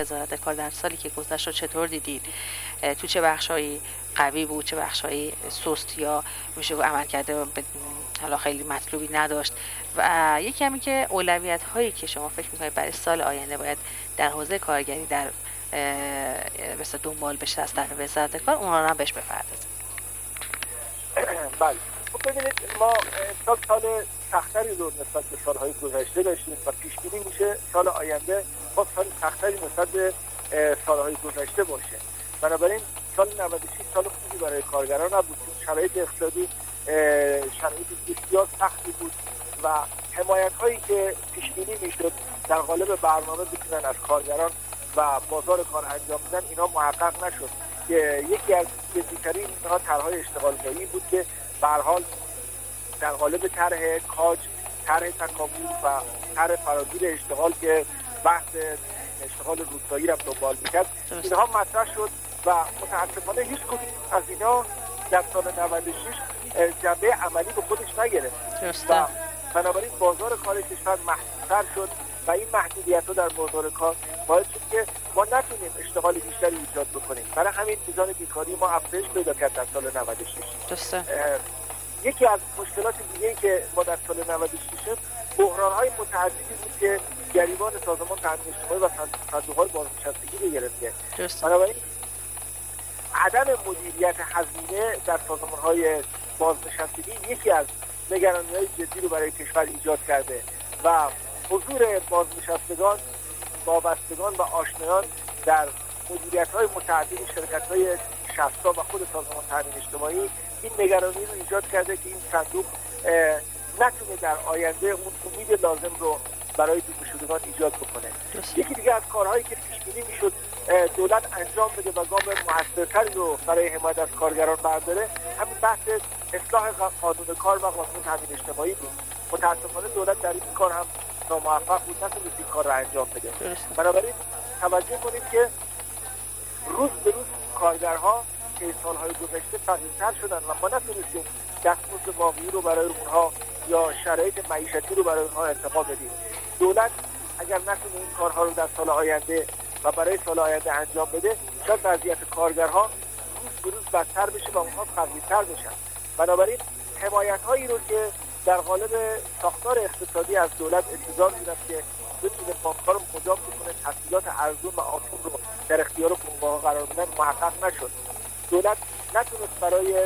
وزارت کار در سالی که گذشت رو چطور دیدید؟ تو چه بخشایی قوی بود، چه بخشایی سست یا میشه گفت عملکرد حالا خیلی مطلوبی نداشت؟ و یکی همین که اولویت هایی که شما فکر میکنید برای سال آینده باید در حوزه کارگری در مثلا دنبال بشه از طرف وزارت کار، اون رو هم بهش بپردازید. بله، خب ببینید ما سال سختری رو نسبت به سالهای گذشته داشتیم و پیش بینی میشه سال آینده با سال سختری نسبت به سالهای گذشته باشه. بنابراین سال 96 سال خوبی برای کارگران نبود. شرایط اقتصادی شرایط بسیار سختی بود و حمایت هایی که پیش بینی میشد در قالب برنامه بتونن از کارگران و بازار کار انجام بدن، اینا محقق نشد. که یکی از جدی‌ترین اینها طرح‌های اشتغالزایی بود که به هر حال در قالب طرح کاج، طرح تکامل و طرح فراگیر اشتغال که بحث اشتغال روستایی را دنبال می‌کرد، اینها مطرح شد و متأسفانه هیچ کدوم از اینا در سال 96 جنبه عملی به خودش نگرفت و بنابراین بازار کار کشور محدودتر شد و این محدودیت‌ها در بازار کار باعث شد که ما نتونیم اشتغال بیشتری ایجاد بکنیم. برای همین میزان بیکاری ما افزایش پیدا کرد در سال 96. درسته. یکی از مشکلات دیگه‌ای که ما در سال 96 شد، بحران‌های متعددی بود که گریبان سازمان تامین اجتماعی و صندوق‌های بازنشستگی رو گرفته. بنابراین عدم مدیریت هزینه در سازمان‌های بازنشستگی یکی از نگرانی‌های جدی رو برای کشور ایجاد کرده و حضور بازنشستگان، وابستگان و آشنایان در مدیریت‌های متعدد شرکت‌های شخصا و خود سازمان تامین اجتماعی این نگرانی رو ایجاد کرده که این صندوق نتونه در آینده اون امید لازم رو برای دور شدگان ایجاد بکنه. یکی دیگه از کارهایی که پیش بینی میشد دولت انجام بده و گام موثرتری رو برای حمایت از کارگران برداره، همین بحث اصلاح قانون کار و قانون تامین اجتماعی بود. متأسفانه دولت در این کار هم ناموفق بود، نتونست این کار رو انجام بده. بنابراین توجه کنید که روز به روز کارگرها که سالهای گذشته فقیرتر شدن و ما نتونستیم دستمزد واقعی رو برای اونها یا شرایط معیشتی رو برای اونها ارتقا بدیم. دولت اگر نتونه این کارها رو در سال آینده و برای سال آینده انجام بده، شاید وضعیت کارگرها روز به روز بدتر بشه و اونها فقیرتر بشن. بنابراین حمایت‌هایی رو که در قالب ساختار اقتصادی از دولت انتظار می‌رفت که بتونه بانک‌ها رو مجاب بکنه تسهیلات ارزون و آسون رو در اختیار بانک‌ها قرار بدن، محقق نشد. دولت نتونست برای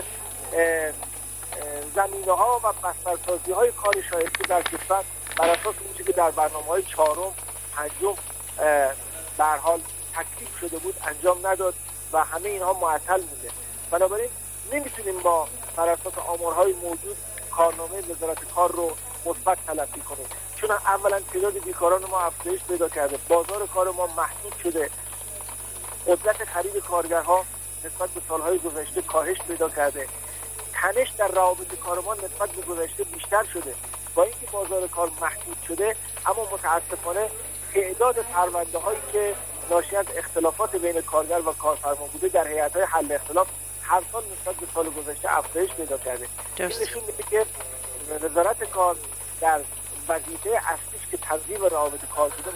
زمینه‌ها و بسترسازی‌های کار شایسته در کشور بر اساس اونچه که در برنامه‌های چهارم، پنجم به هر حال تکلیف شده بود انجام نداد و همه اینها معطل مونده. بنابراین نمیتونیم با بر اساس آمارهای موجود کارنامه وزارت کار رو مثبت تلقی کنیم، چون اولا تعداد بیکاران ما افزایش پیدا کرده، بازار کار ما محدود شده، قدرت خرید کارگرها نسبت به سالهای گذشته کاهش پیدا کرده، تنش در روابط کارمان نسبت به گذشته بیشتر شده. با اینکه بازار کار محدود شده، اما متاسفانه تعداد پرونده هایی که ناشی از اختلافات بین کارگر و کارفرما بوده در هیئت‌های حل اختلاف هر سال نسبت به سال گذشته افزایش پیدا کرده. این نشون میده که وزارت کار در وظیفه اصلیش که تنظیم روابط کار بوده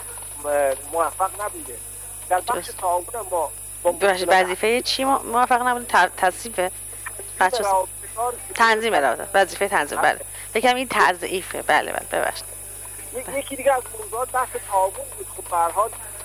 موفق نبوده. در بخش تعاون ما وظیفه چی موفق نبوده؟ تصدیق تنظیم روابط، وظیفه تنظیم. بله یکم این تضعیفه. بله ببخشید. یکی دیگه از موضوعات بحث تعاون بود. خب به هر حال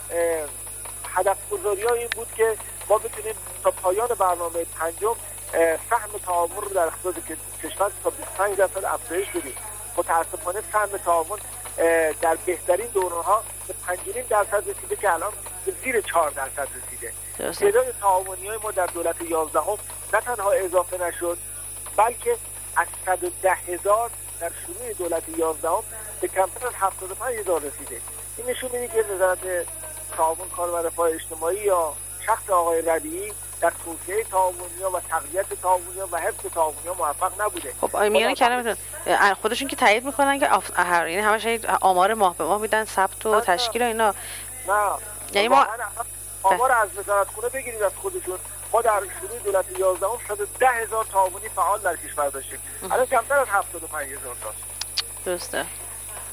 هدف گذاری‌ها این بود که ما بتونیم تا پایان برنامه پنجم سهم تعاون رو در اقتصاد کشور تا 25% افزایش بدیم. متأسفانه سهم تعاون در بهترین دوره‌ها به 5.5% رسیده که الان به زیر 4% رسیده. تعداد تعاونی‌های ما در دولت 11 نه تنها اضافه نشد، بلکه از 110,000 در شروع دولت 11 به کمتر از 75,000 رسیده. این نشون میده که وزارت تعاون کار و رفاه اجتماعی یا شخص آقای ربیعی در توسعه تعاونی‌ها و تقویت تعاونی‌ها و حفظ تعاونی‌ها موفق نبوده. خب میان کلمتون خودشون که تایید میکنن که یعنی همش آمار ماه به ماه میدن، ثبت و تشکیل و اینا. نه یعنی ما آمار از وزارت خونه بگیرید از خودشون. ما در شروع دولت 11 110,000 تعاونی فعال در کشور داشتیم. الان کمتر از 75,000 تاست. درسته.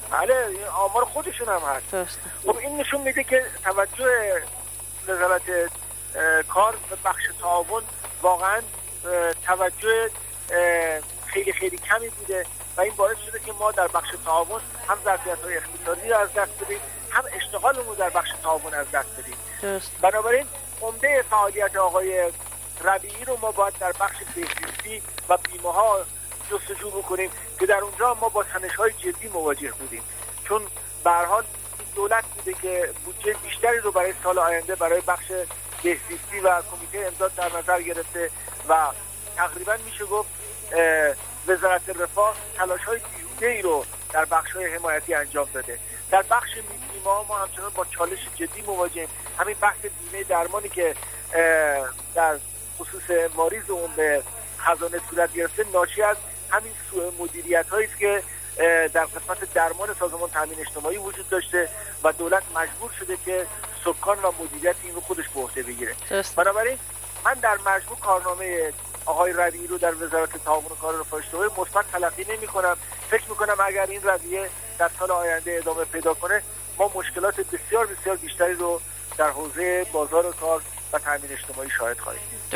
بله آمار خودشون هم هست. خب این نشون میده که توجه وزارت کار به بخش تعاون واقعا توجه خیلی خیلی کمی بوده و این باعث شده که ما در بخش تعاون هم ظرفیت‌های اقتصادی رو از دست بدیم، هم اشتغالمون در بخش تعاون از دست بدیم. بنابراین عمده فعالیت آقای ربیعی رو ما باید در بخش بهزیستی و بیمه‌ها جستجو بکنیم که در اونجا ما با تنش‌های جدی مواجه بودیم، چون به هر حال دولت بوده که بودجه بیشتری رو برای سال آینده برای بخش بهزیستی و کمیته امداد در نظر گرفته و تقریبا میشه گفت وزارت رفاه تلاش‌های بیهوده‌ای رو در بخش‌های حمایتی انجام داده. در بخش بیمه‌ها ما همچنان با چالش جدی مواجهیم. همین بحث بیمه درمانی که در خصوص واریز اون به خزانه صورت گرفته ناشی از همین سوء مدیریت‌هایی است که در قسمت درمان سازمان تامین اجتماعی وجود داشته و دولت مجبور شده که سکان و مدیریت این رو خودش به عهده بگیره. بنابراین من در مجموع کارنامه آقای ربیعی رو در وزارت تعاون و کار رفاه اجتماعی مثبت تلقی نمی‌کنم. فکر می‌کنم اگر این رویه در سال آینده ادامه پیدا کنه ما مشکلات بسیار بسیار بیشتری رو در حوزه بازار کار و تامین اجتماعی شاهد خواهیم.